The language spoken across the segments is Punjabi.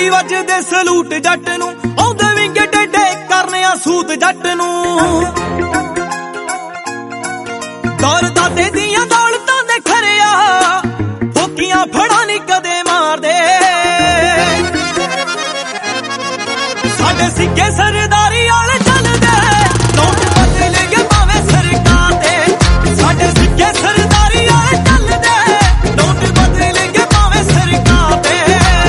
ਨੀ ਵੱਜਦੇ ਸਲੂਟ ਜੱਟ ਨੂੰ, ਆਉਂਦੇ ਵਿੰਗੇ ਡੇਡੇ ਕਰਨੇ ਆ ਸੂਤ ਜੱਟ ਨੂੰ। ਦੌਰ ਦਾਦੇ ਦੀਆਂ ਦੌਲਤਾਂ ਦੇ ਖਰਿਆ, ਫੋਕੀਆਂ ਫੜਾ ਨੀ ਕਦੇ ਮਾਰਦੇ। ਸਾਡੇ ਸਿੱਕੇ ਸਰਦਾਰੀ ਵਾਲੇ ਚੱਲਦੇ, ਨੋਟ ਬਦਲਣਗੇ ਭਾਵੇਂ ਸਰਕਾਰ ਦੇ। ਸਾਡੇ ਸਿੱਕੇ ਸਰਦਾਰੀ ਵਾਲੇ ਚੱਲਦੇ, ਨੋਟ ਬਦਲਣਗੇ ਭਾਵੇਂ ਸਰਕਾਰ ਦੇ।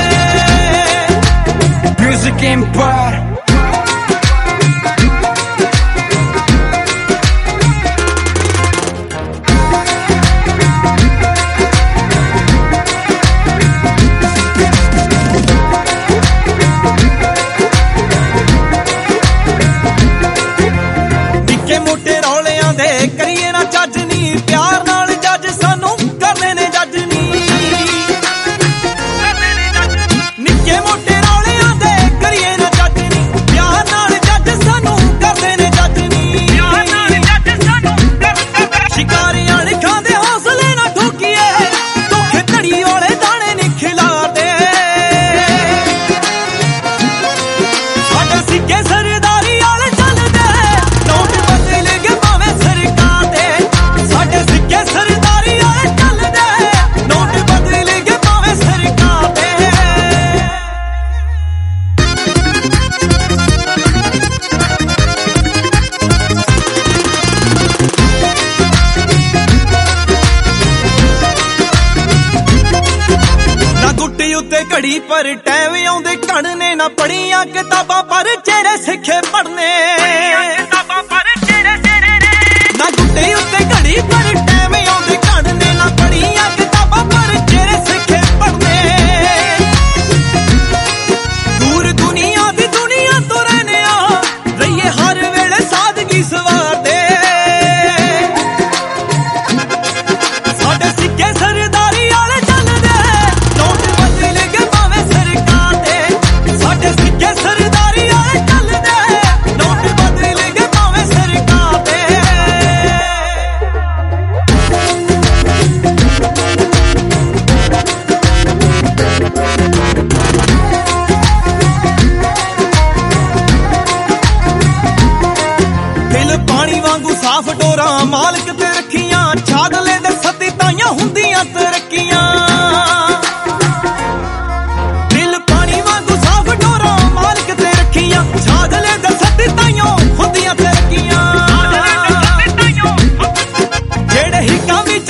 Music Empire ਮੋਟੇ ਰੌਲਿਆਂ ਦੇ ਕਰੀਏ ਨਾ ਜੱਜ ਨੀ, ਪਿਆਰ ਨਾਲ ਜੱਜ ਸਾਨੂੰ ਕਰਨੇ ਨੇ ਜੱਜ ਨੀ। ਨਿੱਕੇ ਮੋਟੇ ਰੌਲਿਆਂ ਦੇ ਕਰੀਏ ਨਾ ਜੱਜ ਨੀ, ਪਿਆਰ ਨਾਲ ਜੱਜ ਸਾਨੂੰ ਕਰਨੇ ਨੇ ਜੱਜ ਨੀ। ਸ਼ਿਕਾਰੀਆਂ ਨੇ ਖਾਂਦੇ ਹੌਸਲੇ ਨਾ ਠੋਕੀਏ, ਧੋਖੇ ਧੜੀ ਵਾਲੇ ਦਾਣੇ ਨੀ ਖਿਲਾਰਦੇ। ਸਾਡੇ ਸਿੱਕੇ ਸਰਦਾਰੀ ਵਾਲੇ ਚੱਲਦੇ, ਨੋਟ ਬਦਲਣਗੇ ਭਾਵੇਂ ਸਰਕਾਰ ਦੇ। ਸਾਡੇ ਸਿੱਕੇ ਸਰਦਾਰੀ ਵਾਲੇ ਚੱਲਦੇ, ਨੋਟ ਬਦਲਣਗੇ ਭਾਵੇਂ ਸਰਕਾਰ ਦੇ। ਨਾ ਗੁੱਟੀ ਉੱਤੇ ਘੜੀ ਪਰ ਟੈਮ ਆਉਂਦੇ ਘੜਨੇ, ਨਾ ਪੜੀਆਂ ਕਿਤਾਬਾਂ ਪਰ ਚਿਹਰੇ ਸਿੱਖੇ ਪੜਨੇ। ਨਾ ਗੁੱਟੀ ਉੱਤੇ ਘੜੀ ਪਰ ਟੈਮ ਆਉਂਦੇ ਘੜਨੇ, ਨਾ ਪੜੀਆਂ ਕਿਤਾਬਾਂ ਪਰ ਚਿਹਰੇ ਸਿੱਖੇ ਪੜਨੇ। ਦੂਰ ਦੁਨੀਆ ਦੀ ਦੁਨੀਆ ਤੋਂ ਰਹਿੰਦੇ ਆ, ਰਹੀਏ ਹਰ ਵੇਲੇ ਸਾਦਗੀ ਸਵਾਰਦੇ। ਸਾਡੇ ਸਿੱਕੇ ਸਰਦਾਰੀ ਵਾਲੇ ਚੱਲਦੇ, ਨੋਟ ਬਦਲਣਗੇ ਭਾਵੇਂ ਸਰਕਾਰ ਦੇ। ਸਾਡੇ ਸਿੱਕੇ ਸਰਦਾਰੀ ਵਾਲੇ ਚੱਲਦੇ, ਨੋਟ ਬਦਲਣਗੇ ਭਾਵੇਂ ਸਰਕਾਰ ਦੇ। ਦਿਲ ਪਾਣੀ ਵਾਂਗੂ ਸਾਫ਼ ਡੋਰਾ ਮਾਲਕ ਤੇ ਰੱਖੀਆਂ, ਛਾਦਲੇ ਦੇ ਸੱਤੀ ਤਾਈਆਂ ਹੁੰਦੀਆਂ ਤਰੱਕੀਆਂ। ਦਿਲ ਪਾਣੀ ਵਾਂਗੂ ਸਾਫ਼ ਡੋਰਾ ਮਾਲਕ ਤੇ ਰੱਖੀਆਂ, ਛਾਦਲੇ ਦੇ ਸੱਤੀ ਤਾਈਆਂ ਹੁੰਦੀਆਂ ਤਰੱਕੀਆਂ। ਜਿਹੜੇ ਹਿੱਕਾਂ ਵਿੱਚ